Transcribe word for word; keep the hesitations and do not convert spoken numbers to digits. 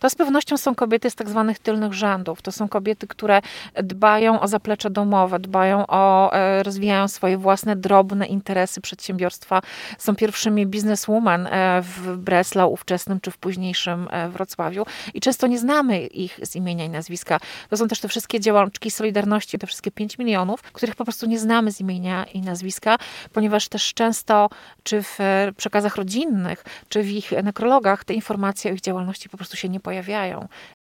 To z pewnością są kobiety z tak zwanych tylnych rzędów. To są kobiety, które dbają o zaplecze domowe, dbają o, rozwijają swoje własne drobne interesy przedsiębiorstwa. Są pierwszymi bizneswoman w Breslau ówczesnym, czy w późniejszym Wrocławiu. I często nie znamy ich z imienia i nazwiska. To są też te wszystkie działaczki Solidarności, te wszystkie pięć milionów, których po prostu nie znamy z imienia i nazwiska, ponieważ też często, czy w przekazach rodzinnych, czy w ich nekrologach, te informacje o ich działalności po prostu się nie pojawiają.